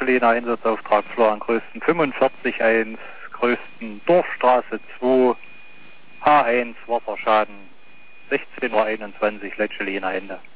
Lecheliner Einsatzauftrag Florian Größten 45.1, Größten Dorfstraße 2, H1 Wasserschaden, 16:21 Uhr Lecheliner Ende.